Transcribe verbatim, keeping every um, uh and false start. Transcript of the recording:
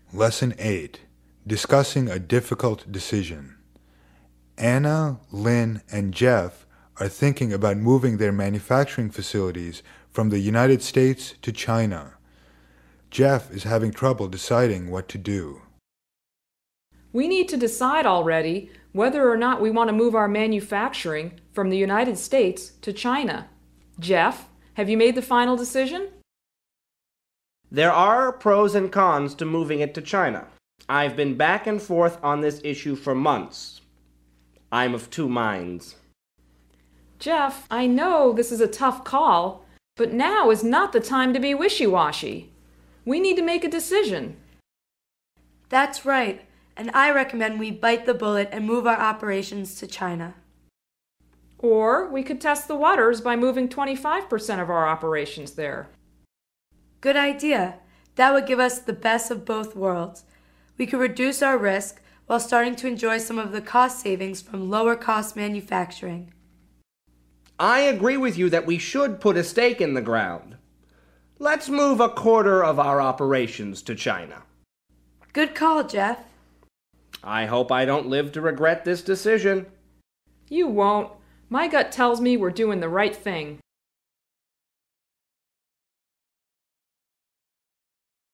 Lesson eight. Discussing a difficult decision. Anna, Lynn, and Jeff are thinking about moving their manufacturing facilities from the United States to China. Jeff is having trouble deciding what to do. We need to decide already whether or not we want to move our manufacturing from the United States to China. Jeff, have you made the final decision? There are pros and cons to moving it to China. I've been back and forth on this issue for months. I'm of two minds. Jeff, I know this is a tough call, but now is not the time to be wishy-washy. We need to make a decision. That's right, and I recommend we bite the bullet and move our operations to China. Or we could test the waters by moving twenty-five percent of our operations there. Good idea. That would give us the best of both worlds. We could reduce our risk while starting to enjoy some of the cost savings from lower cost manufacturing. I agree with you that we should put a stake in the ground. Let's move a quarter of our operations to China. Good call, Jeff. I hope I don't live to regret this decision. You won't. My gut tells me we're doing the right thing.